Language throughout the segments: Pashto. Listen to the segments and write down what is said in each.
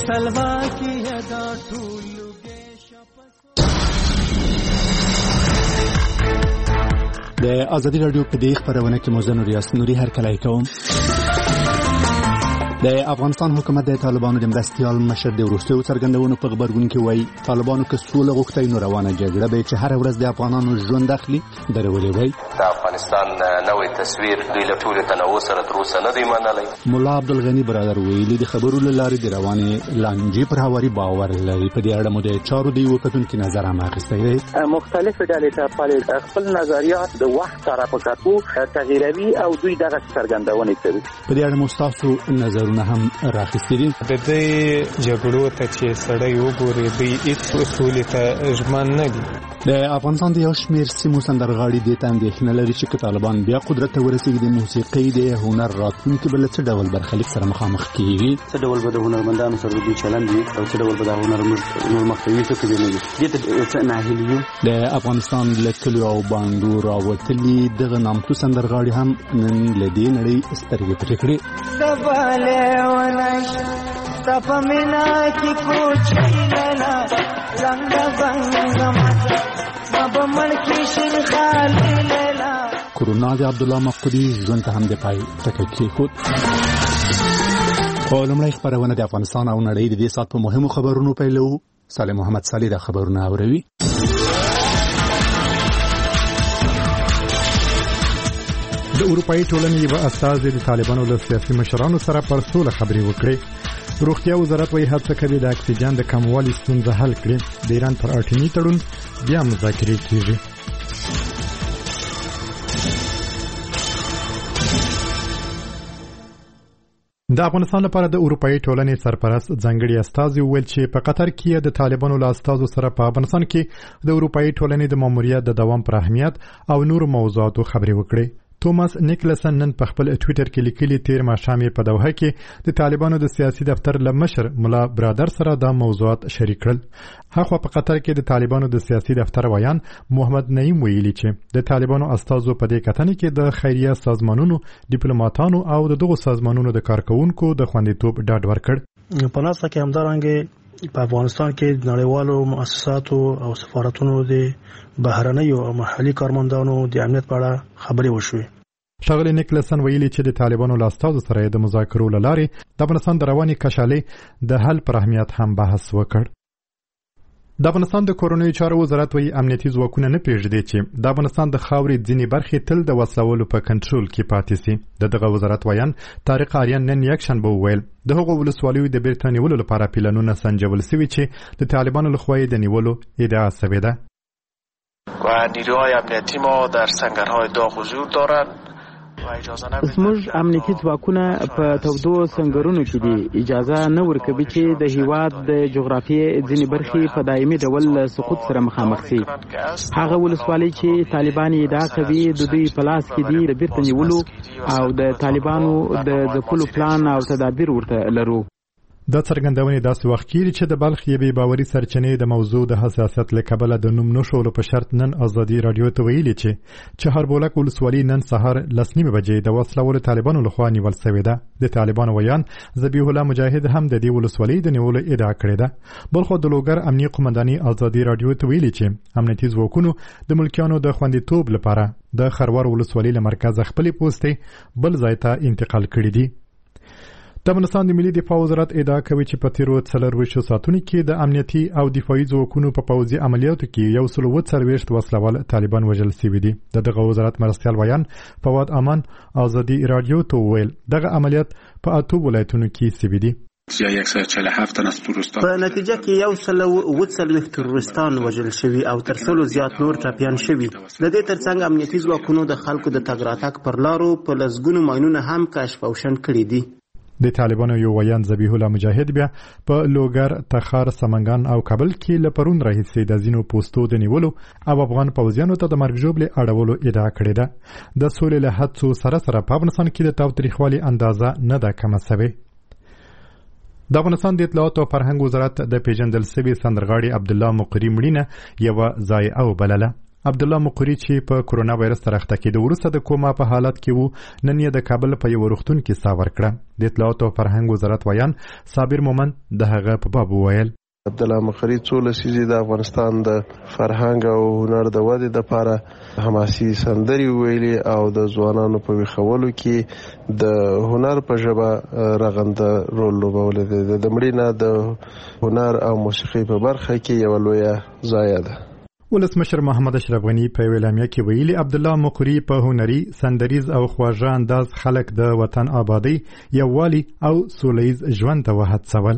سلواکی دا ټولو د ازادي رادیو په دې خبرونه کې موزه نوري هرکلی کوم. د افغانستان حکومت د طالبانو د مرستیال مشر د وروستیو څرګندونو په خبرګون کې وایي طالبانو که سوله غوښتي نو روانه جګړه به چې هر ورځ د افغانانو ژوند اخلي درولې وایي. د افغانستان نوې تصویر دوی له ټولو تنوع سره تر اوسه نه دی منلی. ملا عبدالغني برادر ویلي د خبرو له لارې د روانې لانجې پر هواري باور لري. په دې اړه مو د چارو د یوه کتونکي نظر هم اخیستی دی. مختلفې ډلې ته خپل نظریات د وخت سره په کتو تغییروي او دوی دغه څرګندونې کوي. په دې اړه مو ستاسو نظرونه هم راخیستي دي. د دې جګړو ته چې سړی وګوري دوی هېڅ سولې ته ژمن نه دي. د افغانستان د یو شمېر سیمو سندرغاړي دې ته اندېښنه لري چې که طالبان بیا قدرت ته ورسېږي د موسیقۍ د هنر راتلونکي به له څه ډول برخلیک سره مخامخ کېږي. څه ډول به د هنرمندانو سره دوی چلند وي او څه ډول به د هنر نور مخکوي څوک دې نه وي. دې ته څه ناهیلي یو. د افغانستان له کلیو او بانډو راوتلي دغه نامتو سندرغاړي هم نن له دې نړۍ سترګې پټې کړې. تفمینا کی کوچی لینا رنگ بنگ مب ملکی شیر خالی لینا. کرونا د عبدالله مفقودي ژوند ته هم د پای ټکی کېښود. په لومړۍ خپرونه د افغانستان او نړۍ د دې ساعت په مهمو خبرونو پیلو. صالح محمد صالح د خبرونه اوروي. د اروپایي ټولنې یو استازي د طالبانو له سیاسي مشرانو سره پر سوله خبرې وکړې. روغتیا وزارت وايي هڅه کوي د اکسیجن د کموالي ستونزه حل کړي. د ایران پر اټومي تړون بیا مذاکرې کیږي. د افغانستان لپاره د اروپایي ټولنې سرپرست ځانګړي استازي وویل چې په قطر کې د طالبانو له استازو سره په افغانستان کې د اروپایي ټولنې د ماموریت د دوام پر اهمیت او نورو موضوعاتو خبرې وکړې. توماس نیکلسن نن په خپل ټویټر کې لیکلي تیر ماښام په دوحه کې د طالبانو د سیاسي دفتر له مشر ملا برادر سره دا موضوعات شریک کړل. هغه په قطر کې د طالبانو د سیاسي دفتر ویان محمد نعیم ویلي چې د طالبانو استازو په دې کتنې کې د خیریه سازمانونو ډیپلوماټانو او دغه سازمانونو د کارکونکو د خوندیتوب ډاډ ورکړ. په ناسا کې همدارنګه په افغانستان کې د نړیوالو مؤسساتو او سفارتونو د بهرنیو او محلي کارمندانو د امنیت په اړه خبرې وشوې. ښاغلی نیکلسن ویلي چې د طالبانو له استازو سره د مذاکرو له لارې د افغانستان د روانې کشالۍ د حل پر اهمیت هم بحث وکړ. د افغانستان د کورنیو چارو وزارت وايي امنیتي ځواکونه نه پرېږدي چې د افغانستان د خاورې ځینې برخې تل د وسلوالو په کنټرول کې پاتې سي. دغه وزارت ویان طارق آریان نن یکشنبه وویل د هغو ولسوالیو د بیرته نیولو لپاره پلانونه سنجول سوي چې د طالبانو لخوا د نیولو ادعا شوې ده. و نیروهای امنیتی ما در سنگرهای داغ حضور دارند. زموږ امنیتي ځواکونه په تودو سنگرونو کې دي. اجازه نه ورکوي چې د هیواد د جغرافیې ځینې برخې په دایمي ډول سقوط سره مخامخ شي. هغه ولسوالۍ چې طالبان ادعا کوي د دوی په لاس کې دي د بیرته نیولو او د طالبانو د ځپلو پلان او تدابیر ورته لرو. دا څرګندونې داسې وخت کېږي چې د بلخ یوې باوري سرچینې د موضوع د حساسیت له کبله د نوم نښولو په شرط نن ازادي رادیو ته ویلي چې چهاربولک ولسوالي نن سهار 9:30 بجې د وسلوالو طالبانو لخوا نیول شوې ده. د طالبانو ویان ذبیح الله مجاهد هم د دې ولسوالۍ د نیولو ادعا کړې ده. بلخو د لوګر امنیه قومنداني ازادي رادیو ته ویلي چې امنیتي ځواکونو د ملکیانو د خوندیتوب لپاره د خروار ولسوالۍ له مرکزه خپلې پوستې بل ځای ته انتقال کړې دي. د افغانستان د ملي دفاع وزارت ادعا کوي چې په تیرو 24 ساعتونو کې د امنیتي او دفاعي ځواکونو په پوځي عملیاتو کې 140 وسلوال طالبان وژل شوي دي. دغه وزارت مرستیال ویان فواد امان ازادي رادیو ته وویل دغه عملیات په 8 ولایتونو کې شوي دي. په نتیجه کې 140 تروریستان وژل شوي او تر 100 زیات نور ټپیان شوي. د دې ترڅنګ امنیتي ځواکونو د خلکو د تګ راتګ پر لارو په لسګونو ماینونه هم کشف او شنډ کړي دي. د طالبانو یو ویان ذبیح الله مجاهد بیا په لوګر، تخار، سمنګان او کابل کې له پرون راهیسې د ځینو پوستو د نیولو او افغان پوځیانو ته د مرګ ژوبلې اړولو ادعا کړې ده. د سولې له هڅو سره په افغانستان کې د تاوتریخوالي اندازه نه ده کمه شوې. د افغانستان د اطلاعات او فرهنګ وزارت د پیژندل شوي سندرغاړي عبدالله مقری مړینه یوه ضایعه وبلله. عبدالله مقری چې په کورونا وایرس سره اخته کېدو وروسته د کوما په حالت کې وو، نن یې د کابل په یو روغتون کې ساه ورکړه. د اطلاعاتو او فرهنګ وزارت ویان صابر مومند د هغه په باب وویل: عبدالله مقری څو لسیزې د افغانستان د فرهنګ او هنر د ودې لپاره حماسي سندرې ویلي او د ځوانانو په ویښولو کې د هنر په ژبه رغنده رول لوبولی دی. د مړینه د هنر او موسیقۍ په برخه کې یوه لویه ضایعه ده. ولسمشر محمد اشرف غنی په اعلامیه کې ویلي عبدالله مقری په هنري، سندریز او خواږه انداز خلک د وطن آبادی، یووالي او سولیز ژوند ته وهڅول.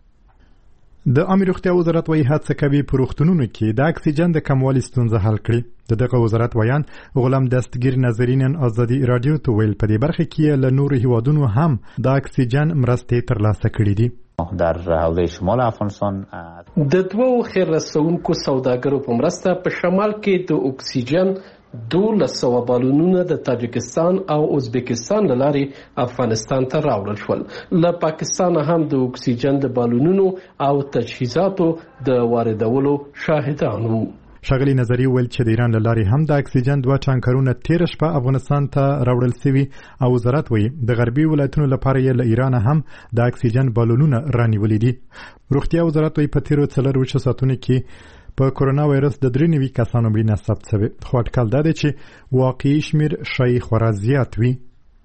د عامه روغتیا وزارت وايي هڅه کوي په روغتونونو کې د اکسیجن د کموالي ستونزه حل کړي. د دغه وزارت ویان غلام دستگیر نظرین آزادي رادیو ته ویل په دې برخه کې له نورو هیوادونو هم د اکسیجن مرستې ترلاسه کړي دي. در حوزه شمال افغانستان د دوو خیر رسونکو سوداګرو په مرسته په شمال کې د اکسیجن 1200 بالونونه د تاجکستان او ازبکستان لارې افغانستان ته راوړل شول. له پاکستان هم د اکسیجن د بالونونو او تجهیزاتو د واردولو شاهدان وو. ښاغلي نظري ویل چې د ایران له لارې هم د اکسیجن 2 ټانکرونه تېره شپه افغانستان ته راوړل شوي او وزارت وایي د غربي ولایتونو لپاره یې له ایران هم د اکسیجن بالونونه رانیولي دي. روغتیا وزارت وایي په تېرو 4 ساعتونو کې په کورونا وایرس د 93 کسانو مړینه ثبت شوې، خو اټکل دا دی چې واقعي شمیر شاید خورا زیات وي.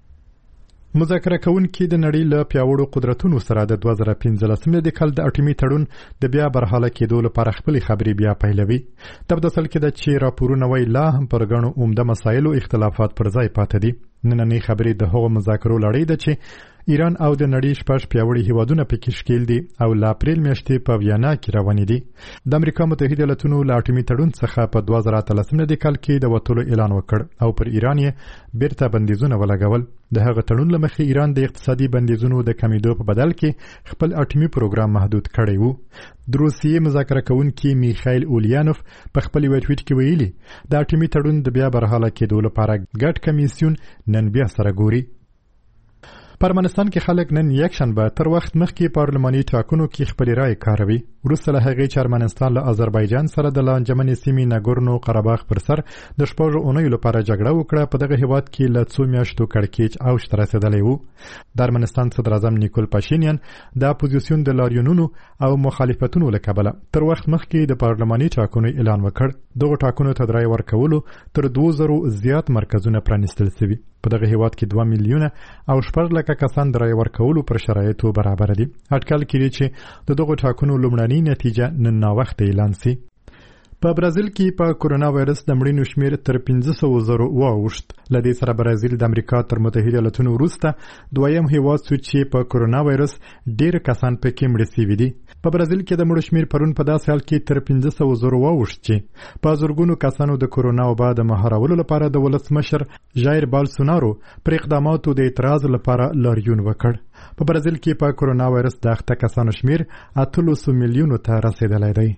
مذاکره کوونکي د نړۍ له پیاوړو قدرتونو سره د 2015 د کال د اټومي تړون د بیا برحاله کېدو لپاره خپل خبرې بیا پیلوي. تبدل کې د چې راپورونه وایي لا هم پر غنو عمده مسایلو اختلافات پر ځای پاتې دي. نننۍ خبرې د هغو مذاکرو لړۍ ده چې ایران او د نړۍ 6 پیاوړي هیوادونه پکې شکیل دي او له اپریل میاشتې په ویانا کې روانې دي. د امریکا متحده ایالاتونو له اټومي تړون څخه په 2013 کال کې د وټولو اعلان وکړ او پر ایران یې بیرته بندیزونه ولګول. د هغه تړون له مخې ایران د اقتصادي بندیزونو د کمیدو په بدل کې خپل اټومي پروګرام محدود کړی وو. د روسیې مذاکره کوونکي میخایل اوليانوف په خپل ویټویټ کې ویلي د اټومي تړون د بیا برحاله کېدو لپاره ګډ کمیسیون نن بیا سره ګوري. په ارمنستان کې خلک نن یکشنبه تر وخت مخکې پارلماني ټاکنو کې خپل رائے کاروي. وروسته له هغې چې ارمنستان له آذربایجان سره د لاندېمنې سیمې ناګورنو قرهباغ پر سر د 6 اونیو لپاره جګړه وکړه، په دغه هیواد کې له 2 میاشتو کړکېچ اوج ته رسېدلی و. د ارمنستان صدر اعظم نیکول پاشینیان د اپوزیسیون د لاریونونو او مخالفتونو له کبله تر وخت مخکې د پارلماني ټاکنو اعلان وکړ. دغه ټاکنو ته د رایې ورکولو تر 2000 زیات مرکزونه پرانیستل شوي. په دغه هیواد کې 2 میلیونه او 4 لکه کسان د رایې ورکولو پر شرایطو برابر دي. اټکل کېږي چې د دغو ټاکنو لومړنۍ نتیجه نن ناوخته اعلان شي. په برازیل کې په کورونا وایرس د مړینو شمیر تر 500,000 واوښت. له دې سره برازیل د امریکا تر متحده ایالاتونو وروسته دویم هیواد شو چې په کورونا وایرس ډېر کسان پکې مړه شوي دي. په برازیل کې د مړو شمیر پرون په داسې حال کې تر 500,000 واوښت چې په زرګونو کسانو د کورونا وبا د مهارولو لپاره د ولسمشر ژایر بالسونارو پر اقداماتو د اعتراض لپاره لاریون وکړ. په برازیل کې په کورونا وایرس د اخته کسانو شمیر 800 میلیونو ته رسیدلی دی.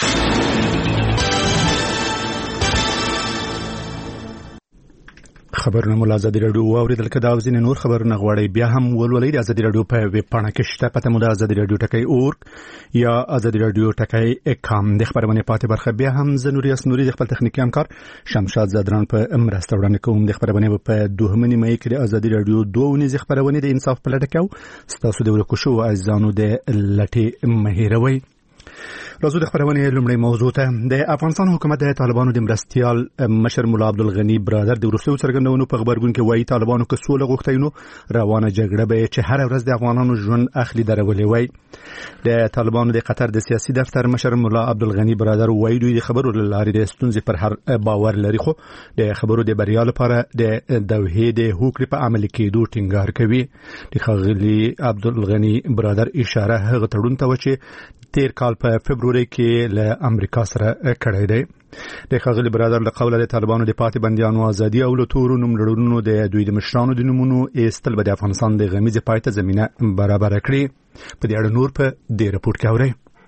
خبرونه مو ازادي رادیو واوریدل. که دا او ځینې نور خبرونه غواړئ بیا هم ولولئ د ازادي رادیو په ویب پاڼه کې شته. پته مو د ازادي رادیو ټکی اورګ یا ازادي رادیو ټکی کام. د خبرونه پاتې برخه بیا هم زنوري اسنوري د خپل تخنیکي همکار شمشاد زادران په مرسته وړاندې کوم. د خبرونه په 2 مې کې د ازادي رادیو 2 خبرونه د انصاف په لټه کې تاسو د ورکو شو عزیزانو د لټي مهیروي. راځو د خبرونه لومړی موضوع ته. د افغانستان حکومت د طالبانو د مرستيال مشر مولا عبدالغنی برادر د وروستیو څرګندونو په خبرګون کې وایي طالبانو که سوله غوښتي نو روانه جګړه به چې هر ورځ د افغانانو ژوند اخلي درولې وای. د طالبانو د قطر د سیاسي دفتر مشر مولا عبدالغنی برادر وایي دوی د خبرو لارې د ستونزې پر هر باور لري، خو د خبرو د بریا لپاره د دوحې د هوکړې په عمل کېدو ټینګار کوي. د ښاغلي عبدالغنی برادر اشاره هغه تړون ته و چې تیر کال په فبروري کې له امریکا سره کړی دی. د ښاغلي برادر له قوله د طالبانو د پاتې بندیانو ازادي او له تورو نوملړونو د دوی د مشرانو د نومونو ایستل به د افغانستان د غمیزې پای ته زمینه برابره کړي. په دې اړه نور په دې رپورټ کې اورئ.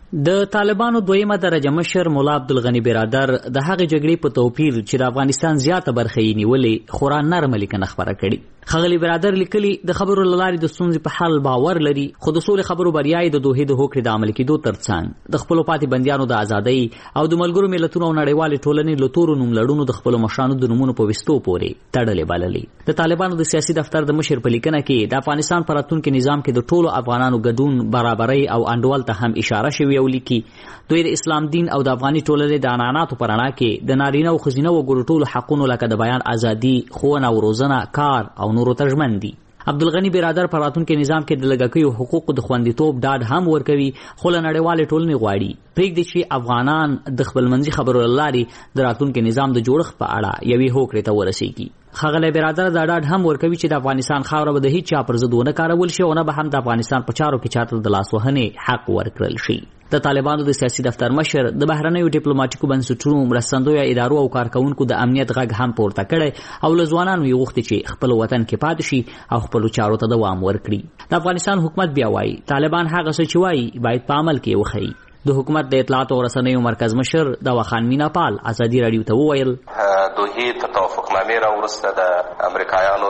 د طالبانو دویمه درجه مشر مولا عبدالغنی برادر د هغې جګړې په توپیر چې د افغانستان زیاته برخه یې نیولې خورا نرمه لیکنه خپره کړې. ښاغلي برادر لیکلي د خبرو له لارې د ستونزې په حل باور لري، خو د سولې خبرو بریا یې د دوحې د هوکړې د عملي کېدو ترڅنګ د خپلو پاتې بندیانو د ازادۍ او د ملګرو ملتونو او نړیوالې ټولنې له تورو نوملړونو د خپلو مشرانو د نومونو په ویستو پورې تړلې بللې. د طالبانو د سیاسي دفتر د مشر په لیکنه کې د افغانستان په راتلونکي نظام کې د ټولو افغانانو ګډون، برابرۍ او انډول ته هم اشاره شوې او لیکي دوی د اسلام دین او د افغاني ټولنې د عنعناتو په رڼا کې د نارینه او ښځینه وګړو ټولو حقونو لکه د بیان ازادي، ښوونه او روزنه، کار او نورو ته ژمن دي. عبدالغنی برادر په راتلونکي نظام کې د لږکیو حقوقو د خوندیتوب ډاډ هم ورکوي، خو له نړیوالې ټولنې غواړي پرېږدي چې افغانان د خپلمنځي خبرو له لارې د راتلونکي نظام د جوړښت په اړه یوې هوکړې ته ورسیږي. ښاغلی برادر دا ډاډ هم ورکوي چې د افغانستان خاوره به د هیڅ چا پر ضد ونه کارول شي او نه به هم د افغانستان په چارو کې چاته د لاسوهنې حق ورکړل شي. د طالبانو د سیاسي دفتر مشر د بهرنیو ډیپلوماټیکو بنسټونو، مرستندویه ادارو او کارکوونکو د امنیت غږ هم پورته کړی او له ځوانانو یې غوښتي چې خپل وطن کې پاتې شي او خپلو چارو ته دوام ورکړي. د افغانستان حکومت بیا وایي طالبان هغه څه چې وایي باید په عمل کې وښیي. د حکومت د اطلاعات او رسنیو مرکز مشر دواخان میناپال ازادي راډیو ته وویل دوحې ته توافقنامې راوروسته د امریکایانو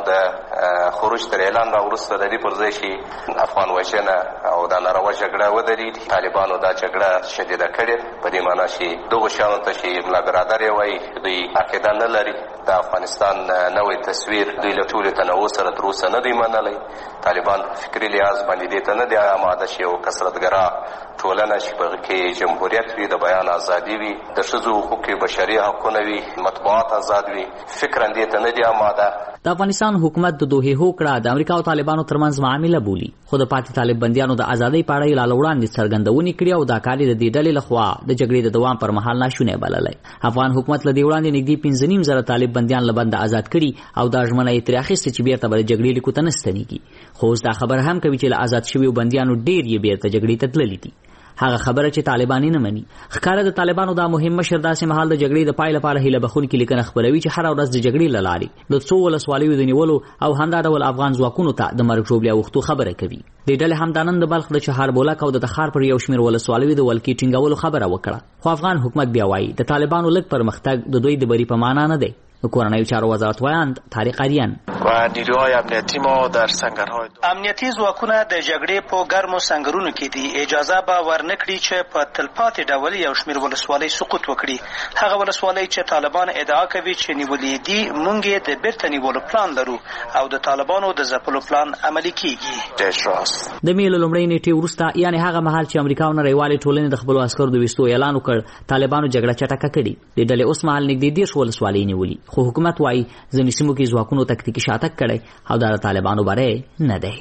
د خروج تر اعلان راوروسته د دې پر ځای چې افغان وژنه او دا ناروا جګړه ودرېږي، طالبانو دا جګړه شدیده کړې په دې معنا چې دغو شیانو ته چې ملا برادر یې وایي دوی عقیده نه لري. د افغانستان نوی تصویر دوی له ټولې تنوع سره تر اوسه نه دی منلی. طالبان په فکري لحاظ باندې دې ته نه دی آماده چې یو کثرتګرا ټولنه چې په کې جمهوریت وي، د بیان ازادي وي، د ښځو حقوق بشري حقونه وي، مطبوعات آزاد وي، فکرا دې ته نه دی آماده. د افغانستان حکومت د دوحې هوکړه د امریکا او طالبانو ترمنځ معامله بولي، خو د پاتې طالب بندیانو د ازادۍ په اړه یې لا وړاندې څرګندونې کړې او دا کار یې د دې ډلې لخوا د جګړې د دوام پر مهال ناشونی بللی. افغان حکومت له دې وړاندې نږدې 5.5 زره طالب بندیان له بنده آزاد کړي او دا ژمنه یې ترې اخیستې چې بیرته به د جګړې لیکو ته نه ستنېږي. خو اوس دا خبره هم کوي چې له آزاد شویو بندیانو ډېر یې بیرته جګړې ته تللي دي. هغه خبره چې طالبان نه مني. ښکاره د طالبانو دا مهم مشر داسې مهال د جګړې د پای لپاره هیله بخونکې لیکنه خپروي چې هره ورځ د جګړې له لارې د څو ولسوالیو د نیولو او همدا ډول افغان ځواکونو ته د مرګ ژوبلې اوښتو خبره کوي. دې ډلې هم دا نن د بلخ د چهاربولک او د تخار پر یو شمېر ولسوالیو د ولکې ټینګولو خبره وکړه، خو افغان حکومت بیا وایي د طالبانو لږ پرمختګ د دوی د بری په معنا نه دی. د کورنیو چارو وزارت وایاند طارق آریان و نیروهای امنیتی ما در سنگرهای امنیتي ځواکونه د جګړې په ګرمو سنگرونو کې دي. اجازه به ورنکړي چې په تلپاتې ډول یو شمېر ولسوالۍ سقوط وکړي. هغه ولسوالۍ چې طالبان ادعا کوي چې نیولې دي، موږ یې د بیرته نیولو پلان لرو او د طالبانو د ځپلو پلان عملي کیږي. د مې له لومړۍ نیټې وروسته، یعنې هغه مهال چې امریکا او نړیوالې ټولنې د خپلو عسکرو د ویستو اعلان وکړ، طالبانو جګړه چټکه کړې. د ډلې اوس مهال نږدې 10 ولسوالۍ نیولي، خو حکومت وایي ځینې سیمو کې ځواکونو تکتیکي شاتګ کړی او دا د طالبانو بری نه دی.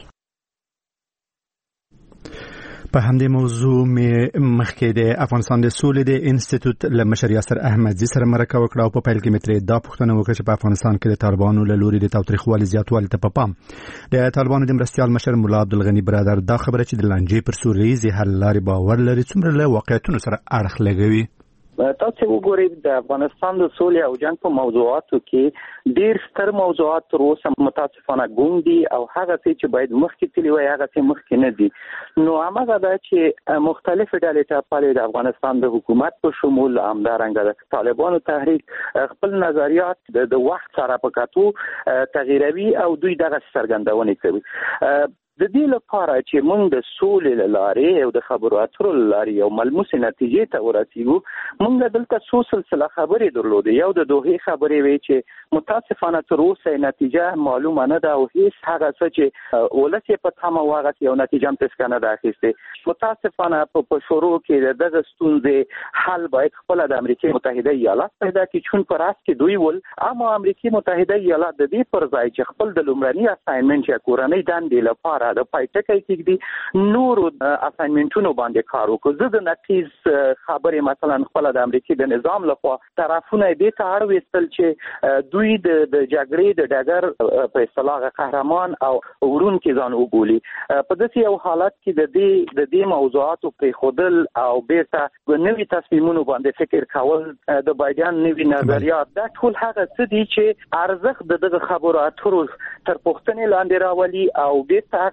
په همدې موضوع مې مخکې د افغانستان د سولې د انسټیټیوټ له مشر یاسر احمدزي سره مرکه وکړه او په پیل کې مې ترې دا پوښتنه وکړه چې په افغانستان کې د طالبانو له لوري د تاوتریخوالي زیاتوالي ته په پام د طالبانو د مرستیال مشر مولا عبدالغني برادر دا خبره چې د لانجې پر سوله ییزې حل لارې باور لري څومره له واقعیتونو سره اړخ لګوي. تاسو وګورئ د افغانستان د سولې او جنګ په موضوعاتو کې ډیر ستر موضوعات تر اوسه متاسفانه ګونګ دي او هغه څه چې باید مخکې تللی وای هغه څه مخکې نه دي. نو هغه دا چې مختلفې ډلې ټاپلې د افغانستان د حکومت په شمول همدارنګه د طالبانو تحریک خپل نظریات د وخت سره په کتو تغییروي او دوی دغه څرګندونې کوي. د دې لپاره چې موږ د سولې لارې او د خبرو اترو لارې یو ملموسه نتیجې ته ورسیږو، موږ دلته څو سلسله خبرې درلودې. یو د دوحې خبرې وی چې متاسفانه تر اوسه نتیجه معلومه نه ده او هیڅ هغه څه چې ولس په تمه واغه یو نتیجه هم تسکه نه ده اخیسته. متاسفانه په شروع کې دغه ستونزې حل باید خپل د امریکا متحده ایالات پیدا کړي، چون پر اس کې دوی ول اما امریکا متحده ایالات د دې پر ځای چې خپل د لومړني اساینمنت یا کورنۍ دندې لپاره د پایټکې کېږي نور اساینمنتونو باندې کار وکړو. زه د نتیز خبرې مثلا خپل د امریکا د نظام لخوا طرفونه دې ته اړ وستل چې دوی د جګړې د ډګر په اصطلاح قهرمان او ورون کې ځان وګولي. په داسې یو حالت کې د دې موضوعاتو په خودل او بیرته نوې تصمیمونو باندې فکر کول د بایدن نوې نظریات دا ټول هغه څه دي چې ارزښت دغه خبرو اترو تر پوښتنې لاندې راولي او بیرته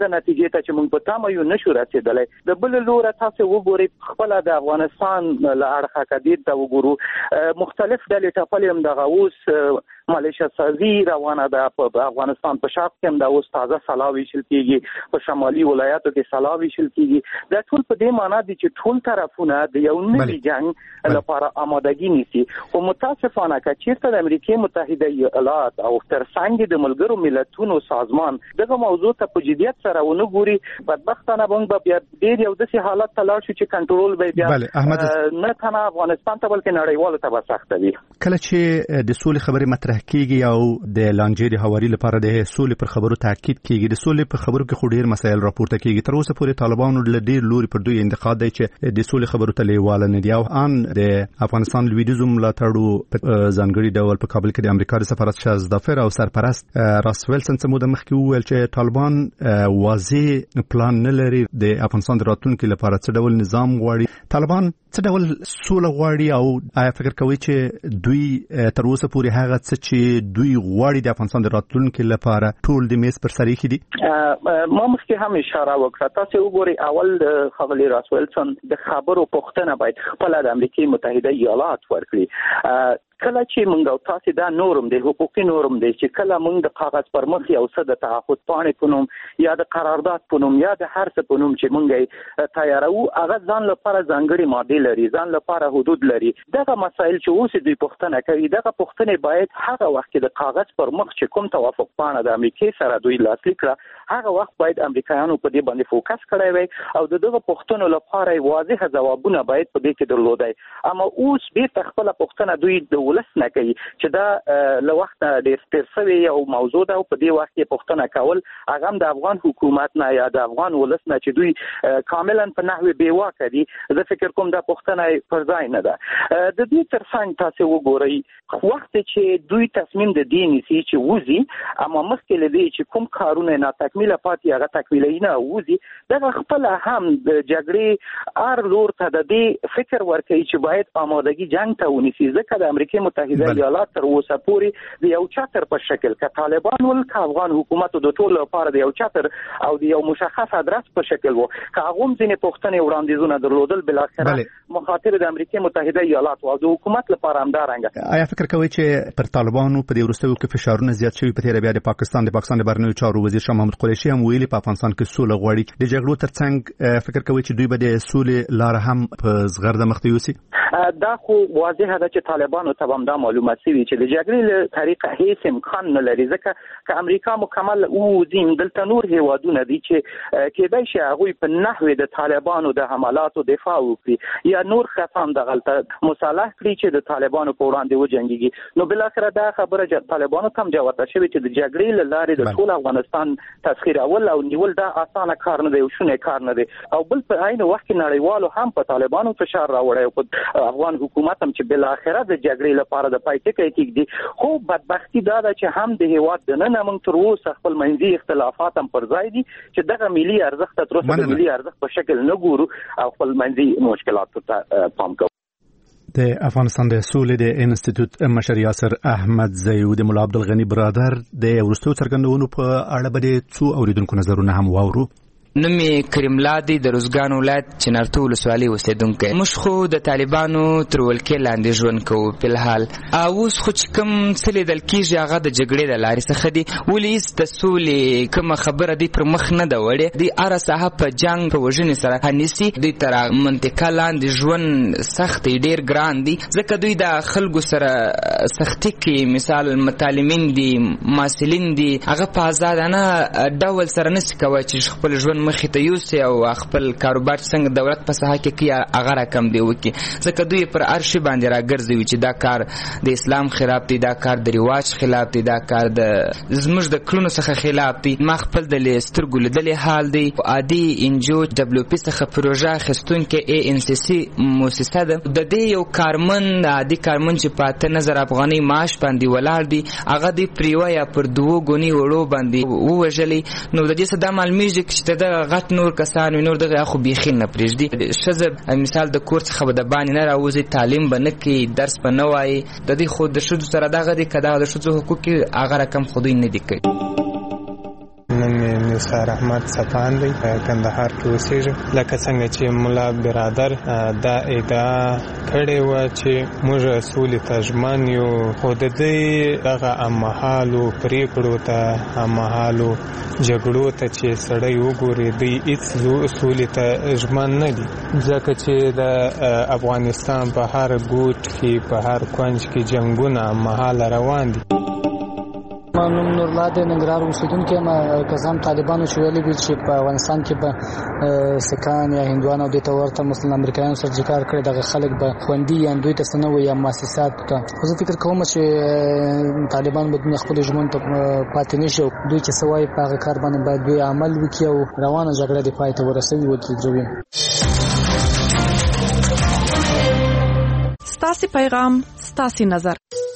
هغه نتیجې ته چې موږ په تمه یو نشو رسیدلی. د بل لوره تاسو وګورئ خپل د افغانستان له اړخه کدیر ته وګورو مختلف ډلې ټاپلې هم دغه اوس مالیشیا سازي روانه ده په افغانستان په شرق کې هم د اوس تازه سلا ویشل کیږي په شمالي ولایاتو کې سلا ویشل کیږي. دا ټول په دې معنی دي چې ټول طرفونه د یو نوي جنگ لپاره آمادګي نیسي. خو متاسفانه که چیرته د امریکای متحده ایالات او ترڅنګ د ملګرو ملتونو سازمان دغه موضوع ته په جدیت سره ونه ګوري بدبختانه موږ بیا ډېر یو داسې حالت ته لاړ شو چې کنټرول به بیا نه تنها افغانستان ته بلکې نړیوالو ته به سخته وي. کله چې د سولې خبرې مطرح کیږي او د لانجې د هواري لپاره د سولې پر خبرو تاکید کیږي د سولې په خبرو کې خو ډیر مسایل راپورته کیږي. تر اوسه پورې طالبانو له ډیر لوري پر دوی انتقاد دی چې د سولې خبرو ته لیواله نه دي او ان د افغانستان لویدیځو ملاتړو ځانګړي ډول په کابل کې د امریکا د سفارت شاه ظفر او سرپرست راس ویلسن څخه د مخکې وویل چې طالبان واضح پلان نه لري د افغانستان د راتلونکي لپاره څه ډول نظام غواړي. طالبان څه ډول سوله غواړي او آیا فکر کوي چې دوی تر اوسه پورې هغه څه چې دوی غواړي د افغانستان د راتلونکي لپاره ټول د میز پر سر ایښي دي؟ ما مخکې هم اشاره وکړه. تاسو وګورئ اول خغلی راس ویلسن د خبرو پوښتنه باید خپل د امریکای متحده ایالات ورکړي. کله چې موږ او تاسو دا نورم د حقوقي نورم دی چې کله موږ د کاغذ پر مخ یو څه د تعهد پاڼې په نوم یا د قرارداد په نوم یا د هر څه په نوم چې موږ تیارو هغه ځان لپاره ځانګړي ماده لري ځان لپاره حدود لري. دغه مسایل چې اوس دوی پوښتنه کوي دغه پوښتنې باید هغه وخت د کاغذ پر مخ چې کوم توافق پاڼه د امریکای سره دوی لاسلیک کړه هغه وخت باید امریکایانو په دې باندې فوکس کړی وي او دغه پوښتنو لپاره واضح ځوابونه باید په دې کې درلودای. اما اوس بیرته خپل پوښتنه دوی د ولس نه کوي چې دا له وخت ډېر تیر شوی یو موضوع ده او په دې وخت کې پوښتنه کول هغه د افغان حکومت نه یا د افغان ولس نه چې دوی کاملا په نحوه بې واکه دي. زه فکر کوم دا پوښتنه پر ځای نه ده. د دې ترڅنګ تاسو وګورئ وخت چې دوی تصمیم د دې نیسي چې وځي اما مخکې له دې چې کوم کارونه ناتکمیله پاتې هغه تکمیلي نه وځي دا خپل هم د جګړې ار لور ته د دې فکر ورکوي چې باید آمادګي جنگ ته ونیسي. ځکه د امریکای متحده ایالات تر اوسه پورې د یو چتر په شکل ک طالبان ول ک افغان حکومت د ټولو لپاره د یو چتر او د یو مشخص ادرس په شکل وو ک هغه ځینې پوښتنې وړاندیزونه درلودل بل اخر مخاطر د امریکای متحده ایالات او د حکومت لپاره همدارنګه. آیا فکر کوي چې پر طالبانو په دې وروستیو کې فشارونه زیات شوي په تیر بیا د پاکستان د بهرنیو چارو وزیر شاه محمود قریشي هم ویلي په افغانستان کې سوله غواړي. د جګړو ترڅنګ فکر کوي چې دوی به د سولې لار هم په زغرده مخته یوسي؟ دا خو واضح ده چې طالبانو ته هم دا معلومات سوي چې د جګړې له طریقه هیڅ امکان نه لري ځکه چې امریکا مکمل او دین دلته نور هیوادونه دي چې کېدای شي هغه په نحوه د طالبانو د حملاتو دفاع وکړي یا نور خصام د غلطه مصالح کړي چې د طالبانو په وړاندې وجنګيږي. نو بل اخر دا خبره چې طالبانو تم جواب شوی چې د جګړې له لارې د ټول افغانستان تسخیر اول او نیول دا اسانه کار نه دی او شونه کار نه دی او بل په عین وخت کې نړیوالو هم په طالبانو فشار راوړی او په افغان حکومت هم چې بل اخر د جګړې لپاره د پای ټکی کېږي. خو بدبختی دا ده چې هم د هیواد د نن موږ تر اوسه خپل منځي اختلافات هم پر ځای دي چې دغه ملي ارزښت تر اوسه د ملي ارزښت په شکل نه ګورو او خپل منځي مشکلاتو ته پام کوو. د افغانستان د سولې د انسټیټیوټ مشر یاسر احمد زیو د مولا عبدالغنی برادر د ورستو څرګندونو په اړه به څو اوریدونکو نظرونه هم واورو. نومي کریم لادي د روزګان ولایت چنارتو ولسوالۍ اوسیدونکی. موږ خو د طالبانو تر ولکې لاندې ژوند کوو په الحال اوس خو چې کوم څه لیدل کېږي هغه د جګړې د لارې څخه دي. ولې هېڅ د سولې کومه خبره دوی پر مخ نه ده وړې. دوی هره ساحه په جنګ په وژنې سره نیسي. دوی تر منطقه لاندې ژوند سخت دی ډېر ګران دی ځکه دوی د خلکو سره سختي کوي. مثال متعلمین دي محصلین دي هغه په ازادانه ډول سره نشي کولی چې خپل ژوند مخې ته یوسي او خپل کاروبار څنګه دولت په ساحه کې کوي هغه راکم دی وکړي ځکه دوی پر هر شي باندې راګرځوي چې دا کار د اسلام خلاف دی دا کار د رواج خلاف دی دا کار د زموږ د کړنو څخه خلاف دی. ما خپل د سترګو لیدلې حال دی عادي انجو دبليو پی څخه پروژه اخیستونکې اي ان سی سی مؤسسه ده د دې یو کارمند عادي کارمند چې په 8000 افغاني معاش باندې ولاړ دی هغه دی پریویا پر 2 غونی وړو باندې ووژلي. نو د دې څه د معلومیږي چې غټ نور کسان نور دغه خو بيخي نه پرېږدي. ښځه مثال د کور څخه به د باندې نه راوځي تعلیم به نه کوي درس به نه وایي د دې خو د ښځو سره دغه دی که دغه د ښځو حقوق هغه رقم خو دوی نه دي کوي. نوم مې نثار احمد صفان دی، کندهار کې اوسېږم. لکه څنګه چې ملا برادر دا ادعا کړې وه چې موږ سولې ته ژمن یو، خو د دې دغه هممهالو پرېکړو ته، هممهالو جګړو ته چې سړی وګوري، دوی هېڅ سولې ته ژمن نه دي، ځکه چې د افغانستان په هر ګوټ کې، په هر کونج کې جنګونه هممهاله روان دي. ما نوم نورالله دی، ننګرهار اوسېدونکی یم. کسان طالبانو چې ویلي دي چې په افغانستان کې به سکان یا هندوان او دې ته ورته مسلم امریکایانو سره چې کار کړی، دغه خلک به خوندي یا دوی ته څه نه وایي یا مؤسسات ته. خو زه فکر کوم چې طالبان به دومره خپلو ژمنو ته پاتې نه شي او دوی چې څه وایي په هغه کار باندې باید دوی عمل وکړي او روانه جګړه دې پای ته ورسوي وکړي. ستاسې پیغام، ستاسې نظر.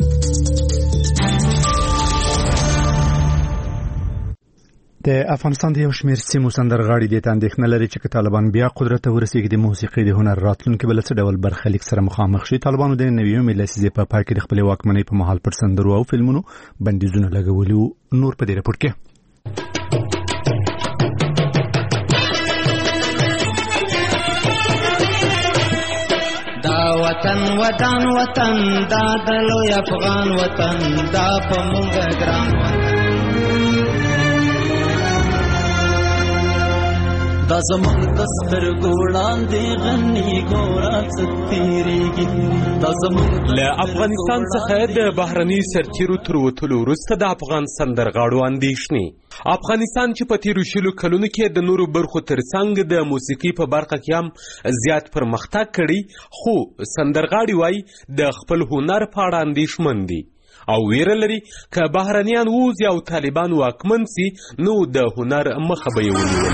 د افغانستان د یو شمېر سیمو سندرغاړي دې ته اندېښنه لري چې که طالبان بیا قدرت ته ورسېږي، د موسیقي د هنر راتلونکي به له څه ډول برخلیک سره مخامخ شي. طالبانو د نویمې لسیزې په پای کې د خپلې واکمنۍ په مهال پر سندرو او فلمونو بندیزونه لګولي وو. نور په دې راپور کې دا وطن ودان وطن، دا د لوی افغان وطن، دا په موږ ګران وطن. دا زموږ د سترګو وړاندې غني ګوره څه تېرېږي. دا زموږ له افغانستان څخه د بهرني سرتیرو تر وتلو وروسته د افغان سندرغاړو اندېښنې. افغانستان چې په تیرو شلو کلونو کې د نورو برخو ترڅنګ د موسیقي په برخه کې هم زیات پرمختګ کړی، خو سندرغاړي وایي د خپل هنر په اړه اندېښمن دي او ویره لري که بهرنیان ووځي او طالبان واکمن سي، نو د هنر مخه به یې ونیول.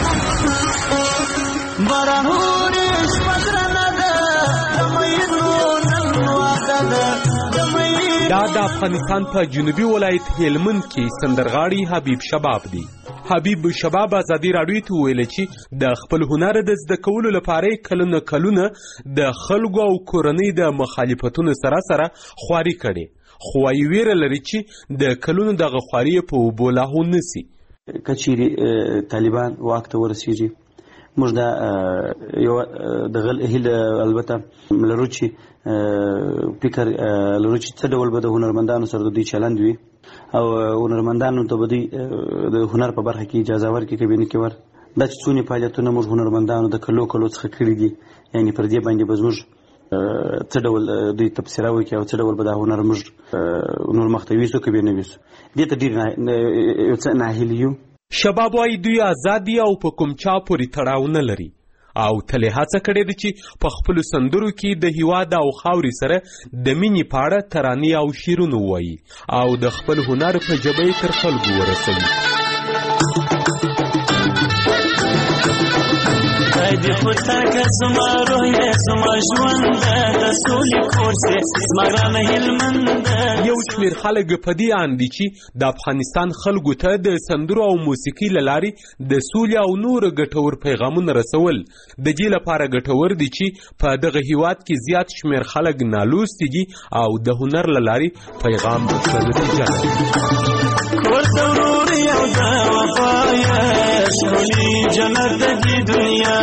دا د افغانستان په جنوبي ولایت هلمند کې سندرغاړي حبیب شباب دی. حبیب شباب ازادي راډیو ته ویل چې د خپل هنر د زده کولو لپاره کلونه د خلکو او کورنۍ د مخالفتونو سره خواري کړي، خو یې ویره لري چې د کلونو دغه خواري په اوبو لاهو نسی. که چیرې طالبان واک ته ورسېږي، موږ دا یو دغه هیله البته لرو چې فکر لرو چې څه ډول به د هنرمندانو سره د دوی چلند وي او هنرمندانو ته به دوی د هنر په برخه کې اجازه ورکړي که نه کړي. دا چې څونه فعالیتونه موږ هنرمندانو د کلو څخه کړي دي، یعنې پر دې باندې به زموږ څه ډول دوی تبصره وکړي او څه ډول به دا هنر موږ نور مخته ویسو که به نه ویسو. دې ته ډېر یو څه ناهیلي یو. شباب وایي دوی آزاد دي او په کوم چا پورې تړاو نه لري او تل هڅه کړې ده چې په خپلو سندرو کې د هیواد او خاورې سره د مینې په اړه ترانې او شعرونه ووایي او د خپل هنر په ژبه یې تر خلکو ورسوي. دې خطا که زما روح یې زما ژوند د سولې کور سې زما ګرانه هلمند. یو شمېر خلک په دې اند دي چې د افغانستان خلکو ته د سندرو او موسیقي له لارې د سولې او نورو ګټور پیغامونه رسول د دې لپاره ګټور دي چې په دغه هیواد کې زیات شمېر خلک نالوستي دي او د هنر له لارې پیغام ورته نتیجه لري. کور ته ورور یو د وفا یې ښکلي جنت د دې دنیا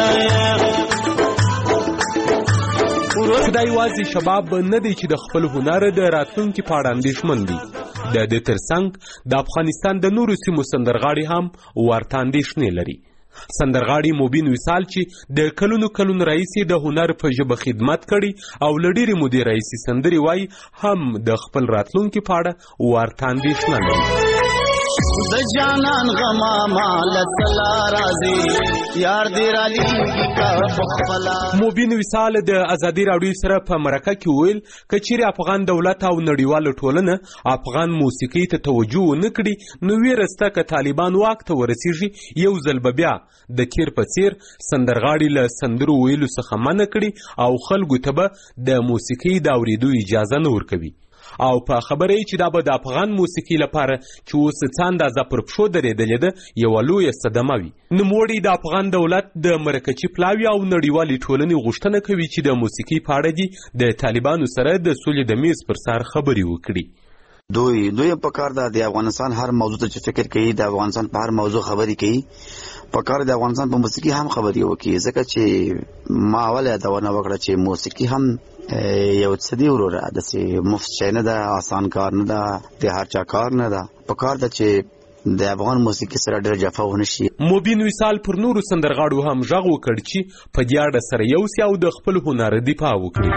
دا یوازې شباب نه دی چې د خپل هنر د راتلونکي په اړه اندېښمن دي، د دې ترڅنګ د افغانستان د نورو سیمو سندرغاړي هم ورته اندېښنې لري. سندرغاړي موبین وصال چې د کلونو راهیسې د هنر په ژبه خدمت کړي او له ډېرې مودې راهیسې سندرې وایي، هم د خپل راتلونکي په اړه ورته اندېښنه لري. د جانان غما مال تلا راځي یار دې رالي کا بخلا. موبین وصال د ازادي راډیو سره په مرکه کې ویل که چیرې افغان دولت او نړیواله ټولنه افغان موسیقي ته توجه ونه کړي، نو ویره شته که طالبان واک ته ورسېږي یو ځل به بیا د کیر په څیر سندرغاړي له سندرو ویلو څخه منع کړي او خلکو ته به د موسیقي د اورېدو اجازه نه ورکوي. او په خبره چې دا به د افغان موسیقي لپاره چې اوس څه اندازه پر پښو درېدلې ده یوه لویه صدمه وي. نوموړی د افغان دولت د مرکچي پلاوي او نړیوالې ټولنې غوښتنه کوي چې د موسیقي په اړه دي د طالبانو سره د سولې د میز پر سر خبرې وکړي. دوی په کار د افغانستان هر موضوع ته فکر کوي، د افغانستان په هر موضوع خبري کوي، په کار د افغانستان په موسیقي هم خبري وکړي، ځکه چې ما اول یادونه وکړه چې موسیقي هم یو څه دی وروره، داسې مفت شی نه ده، آسان کار نه ده، د هر چا کار نه ده، په کار ده چې د افغان موسیقي سره ډېر جفا ونه شي. مبین وصال پر نورو سندرغاړو هم غږ وکړ چې په دې اړه سره یو سي او د خپل هنر دفاع وکړي.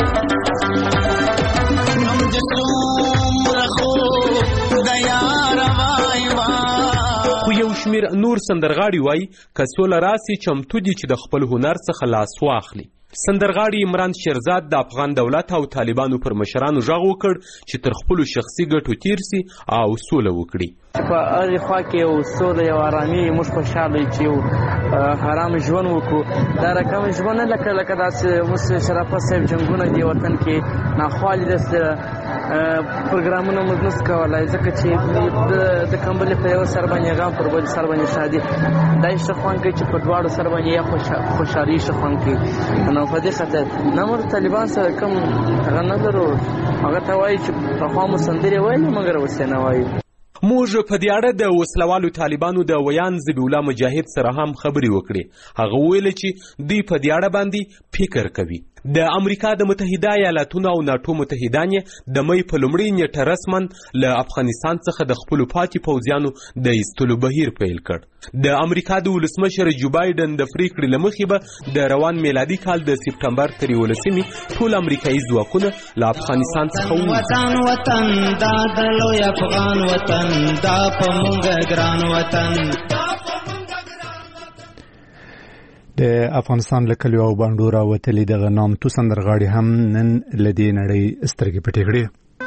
خو یو شمیر نور سندرغاړي وایي که سوله راسي چمتو دي چې د خپل هنر څخه لاس واخلي. سندرغاړي عمران شیرزاد د افغان دولت او طالبانو پر مشرانو غږ وکړ چې تر خپلو شخصي ګټو تیر سي او سوله وکړي. په هغې خوا کې یو سوله یو ارامي موږ خوشحاله یو چې یو حرام ژوند وکړو. دا رقم ژوند نه لکه داسې اوس شرافت صاحب جنګونه دي وطن کې ناخوالې داسې پروګرامونه موږ نشو کولی، ځکه چې د کمبلې په یو سر باندې غم پر بل سر باندې شادي دا یې ښه خوند کوي چې په دواړو سر باندې یا خوشحالي ښه خوند کوي. نو په دې خاطر نه موږ طالبان سره کوم هغه نه لرو، هغه ته وایي چې پخوا مو سندرې ویلې مګر اوس یې نه وایو. موږ په دې اړه د وسلوالو طالبانو د ویان ذبیح الله مجاهد سره هم خبرې وکړې. هغه وویل چې دوی په دې اړه باندې فکر کوي. د امریکا د متحده ایالاتونو او ناټو متحدان د مې په لومړۍ نیټه رسمن له افغانستان څخه د خپلو پاتې پوځیانو د ایستلو بهیر پیل کړ. د امریکا د ولسمشر جو بایدن د پریکړې له مخې به د روان میلادي کال د سپټمبر تر 11 ټول امریکایي ځواکونه له افغانستان څخه ووځي. وطن دا د لوی افغان وطن دا په مونږ ګران وطن. د افغانستان له کلیو او بانډو راوتلي دغه نامتو سندرغاړي هم نن له دې نړۍ سترګې پټې کړې.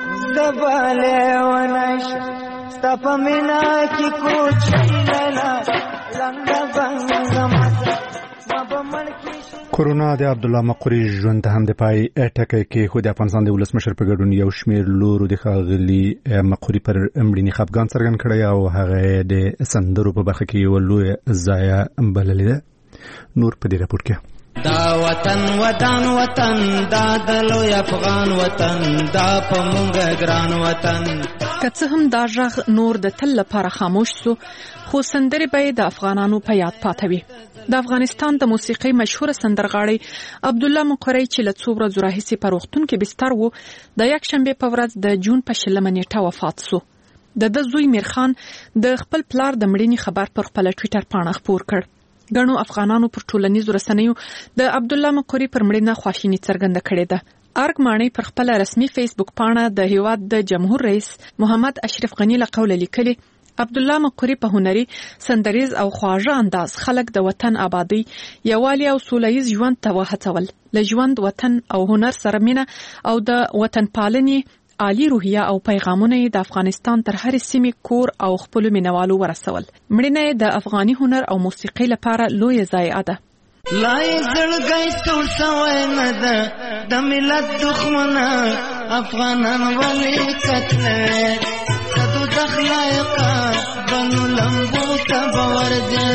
کورونا د عبدالله مقری ژوند ته هم د پای ټکی کې خو د افغانستان د ولسمشر په ګډون یو شمیر لورو د ښاغلي مقری پر مړینې خفګان څرګند کړی او هغه د سندرو په برخه کې یو لوی ضایعه بللې ده. نور په دې راپور کې دا وطن ودان وطن دا د لوی افغان وطن دا په مونږ ګران وطن. که څه هم دا غږ نور د تل لپاره خاموش سو، خو سندرې به د افغانانو په یاد پاتوي. د افغانستان د موسیقۍ مشهور سندرغاړی عبدالله مقری چې له څو ورځو راهیسې په روغتون کې بستر و، د یکشنبې په ورځ د جون په 20 نیټه وفات سو. د زوی میرخان د خپل پلار د مړینې خبر پر خپل ټویټر پاڼه خپور کړ. ګڼو افغانانو پر ټولنیزو رسنیو د عبدالله مقری پر مړینه خواشیني څرګنده کړې ده. ارګ ماڼۍ پر خپل رسمي فیسبوک پاڼه د هیواد د جمهور رئیس محمد اشرف غنی له قوله لیکلي عبدالله مقری په هنري سندریز او خواږه انداز خلک د وطن آبادی، یووالي او سولهییز ژوند ته وهڅول. له ژوند، وطن او هنر سره مینه او د وطن پالنې عالی روحیه او پیغامونه د افغانستان تر هر سیمې کور او خپل مینوالو ورسول. مړینه د افغاني هنر او موسیقۍ لپاره لوی ضایعه ده. لای زړګی ټول سوی نه ده د ملت دښمنه افغانان ولې قتل کدو دخلایقه بنو لمبو ته باور ده.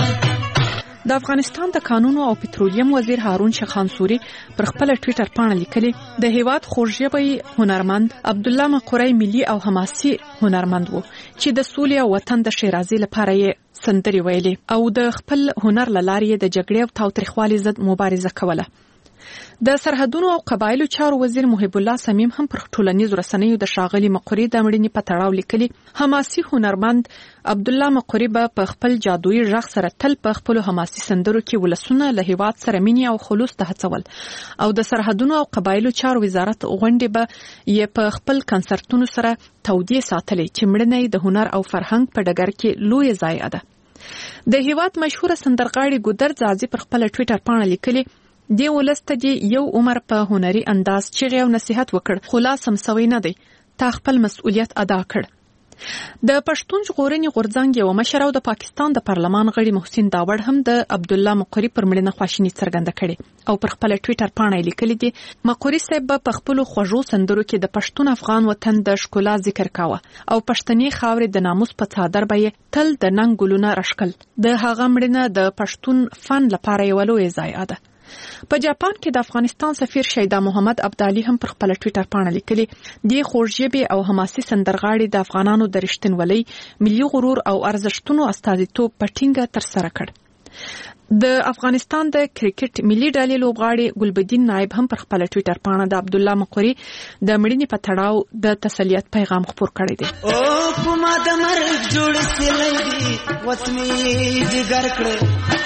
د افغانستان د قانون او پټرولیم وزیر هارون شخانسوري پر خپل ټویټر پاڼه لیکلي د هیواد خوږژبی هنرمند عبدالله مقری ملي او حماسي هنرمند وو چې د سولې او وطن د شیرازي لپاره یې سندرې ویلې او د خپل هنر له لارې د جګړې او تاوتریخوالي ضد مبارزه کوله. د سرحدونو او قبایلو چارو وزیر محب الله سمیم هم پر ټولنیزو رسنیو د ښاغلي مقری د مړینې په تړاو لیکلي حماسي هنرمند عبدالله مقری به په خپل جادویي غږ سره تل په خپلو حماسي سندرو کې ولسونه له هیواد سره مینې او خلوص ته هڅول او د سرحدونو او قبایلو چارو وزارت غونډې به یې په خپل کنسرتونو سره تودې ساتلې چې مړینه د هنر او فرهنګ په ډګر کې لوی ضایعه ده. د هیواد مشهور سندرغاړي ګودر ځاځي پر خپل ټویټر پاڼه لیکلي دی ولسته دی یو عمر په هنري انداز چغې او نصیحت وکړ، خو لا سم سوی نه دی، تا خپل مسؤلیت ادا کړ. د پښتون ژغورنې غورځنګ یو مشر او د پاکستان د پارلمان غړي محسن داوړ هم د عبدالله مقری پر مړینه خواشیني څرګنده کړې او پر خپل ټویټر پاڼه لیکلي دي مقری صاحب په خپل خوږو سندرو کې د پښتون افغان وطن د ښکلا ذکر کاوه او پښتني خاورې د ناموس په څادر به تل د ننګ ګلونه راشکل. د هغه مړینه د پښتون فن لپاره یو لوی ضایعه ده. په جاپان کې د افغانستان سفیر شیدا محمد ابدالي هم پر خپل ټوئیټر باندې لیکلي دی خوږژبي او حماسي سندرغاړي د افغانانو د رښتینولۍ ملي غرور او ارزښتونو استازیتوب په ټینګه ترسره کړ. د افغانستان د کرکټ ملي ډلې لوبغاړي ګلبدین نایب هم پر خپل ټوئیټر باندې د عبد الله مقری د مړینې په تړاو د تسلیت پیغام خپور کړی دی. او کومه د مرګ جوړ سلی دی وسمې جګر کړ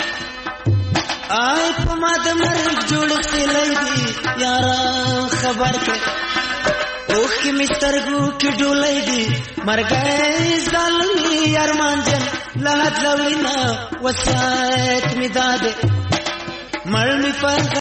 آی کومه د مرګ جوړ سلی دی یارا خبر کړ اوخ کی مسترګو کی ډولای دی مرګای ظالمي ارمان جن لحد لولینا وسایت می داده مړ می پر